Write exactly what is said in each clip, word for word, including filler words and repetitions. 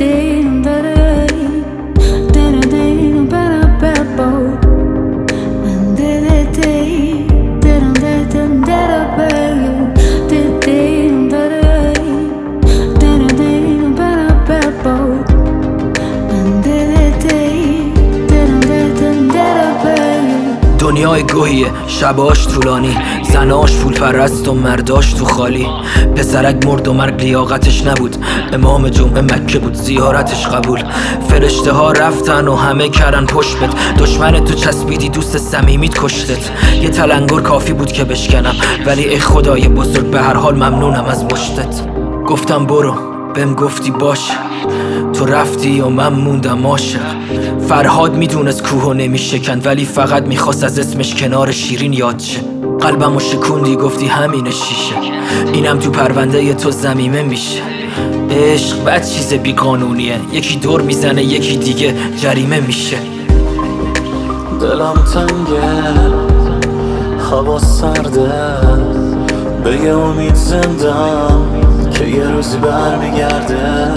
دنیای گوهیه، شباش طولانی، زناش پول پرست و مرداش تو خالی. پسرک مرد و مرگ لیاقتش نبود، امام جمعه مکه بود زیارتش قبول. فرشته ها رفتن و همه کردن پشت بد، دشمن تو چسبیدی دوست صمیمیت کشتت. یه تلنگر کافی بود که بشکنم، ولی ای خدای بزرگ به هر حال ممنونم از مشتت. گفتم برو، بهم گفتی باش، تو رفتی و من موندم عاشق. فرهاد میدونست کوهو نمیشکند، ولی فقط میخواست از اسمش کنار شیرین یاد شه. قلبمو شکوندی گفتی همین شیشه، اینم تو پرونده تو ضمیمه میشه. عشق بد چیز بی قانونیه، یکی دور میزنه یکی دیگه جریمه میشه. دلم تنگه، هوا سرده، به یه امید زندم که یه روزی برمیگرده.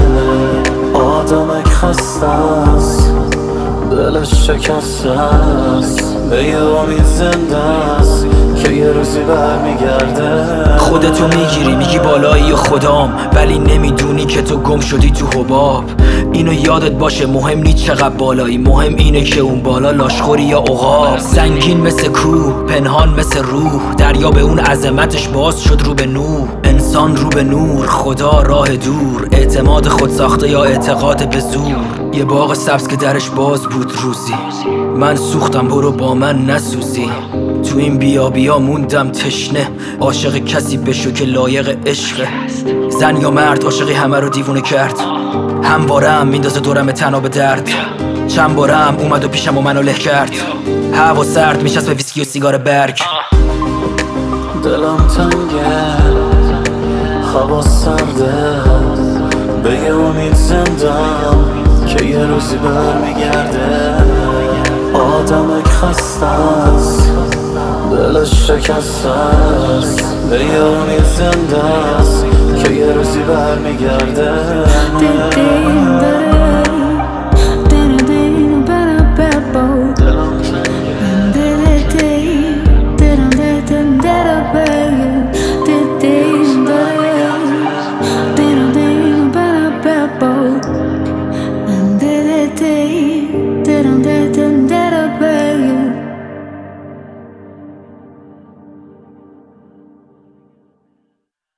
آدمک خسته است، دلش شکسته است، به یه امید زنده است که یه روزی برمیگرده. خودتو میگیری میگی بالایی و خدام، ولی نمیدونی که تو گم شدی تو حباب. اینو یادت باشه، مهم نیست چقدر بالایی، مهم اینه که اون بالا لاشخوری یا عقاب. سنگین مثل کوه، پنهان مثل روح، دریا به اون عظمتش باز شد رو به نور. انسان رو به نور، خدا راه دور، اعتماد خود ساخته یا اعتقاد به زور. یه باغ سبز که درش باز بود روزی، من سوختم برو با من نسوزی. تو این بیا بیا موندم تشنه، عاشق کسی بشو که لایق عشقه. زن یا مرد عاشقی همه رو دیوونه کرد، همواره هم میندازه دورم تنها به درد. چند باره هم اومد و پیشم و منو له کرد، هوا سرد میشست به ویسکی و سیگار برگ. دلم تنگه، هوا سرده، به یه امید زندم که یه روزی برمیگرده. آدمک خسته است، دلش شکسته است، به یه امید زنده است که یه روزی برمیگرده.